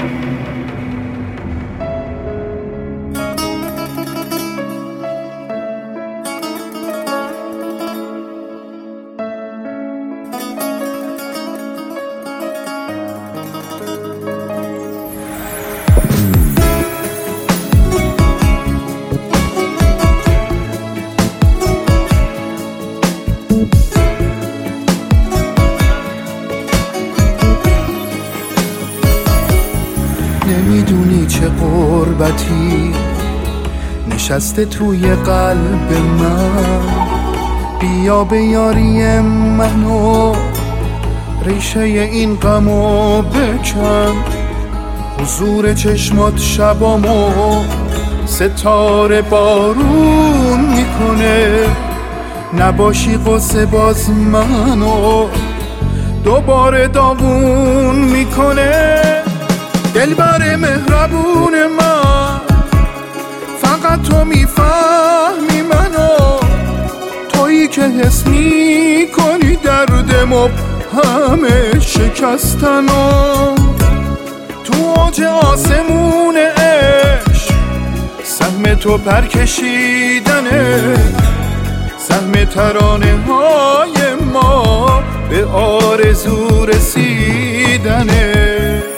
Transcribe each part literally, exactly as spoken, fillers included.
نمیدونی چه غربتی نشسته توی قلب من، بیا به یاری منو ریشه این غمو بکن. حضور چشمات شبامو ستاره بارون میکنه، نباشی قصه باز منو دوباره داغون میکنه. دلبر مهربون من، فقط تو میفهمی منو، تویی که حس میکنی دردمو همه شکستنو. تو اوج آسمون عشق سهم تو پر کشیدنه، سهم ترانه های ما به آرزو رسیدنه.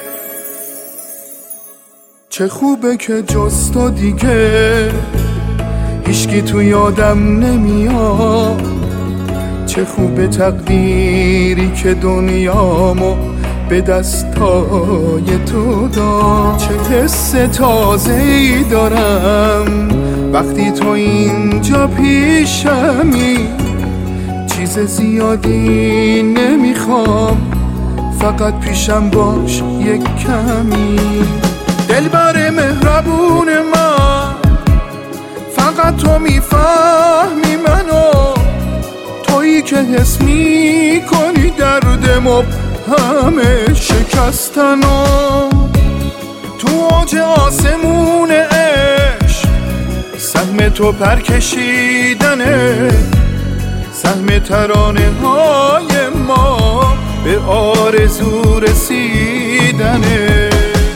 چه خوبه که جز تو دیگه هیچکی تو یادم نمیاد، چه خوبه تقدیری که دنیامو به دستای تو داد. چه حس تازه‌ای دارم وقتی تو اینجا پیشمی، چیز زیادی نمیخوام، فقط پیشم باش یک کمی. دلبر مهربون من، فقط تو میفهمی منو، تویی که حس میکنی دردمو همه شکستنو. تو اوج آسمون عشق سهم تو پر کشیدنه، سهم ترانه های ما به آرزو رسیدنه.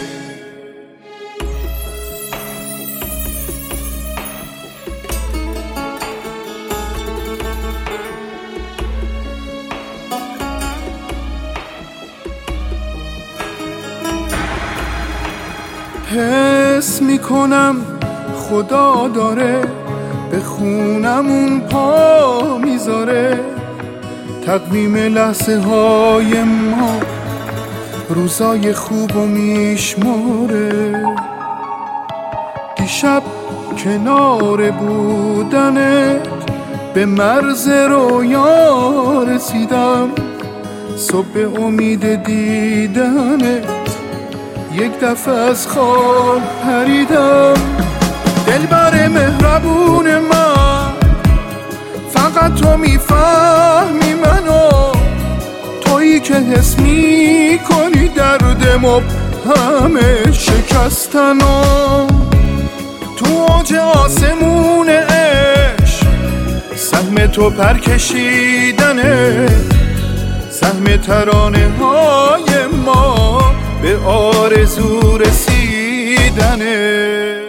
حس میکنم خدا داره به خونمون پا میذاره، تقویم لحظه های ما روزای خوب و میشماره. دیشب کنار بودنت به مرز رویا رسیدم، صبح امید دیدنت یک دفعه از خواب پریدم. دلبر مهربون من، فقط تو میفهمی منو، تویی که حس میکنی دردمو همه شکستنو. تو اوج آسمون عشق سهم تو پر کشیدنه، سهم ترانه های ما به آرزو رسیدنه.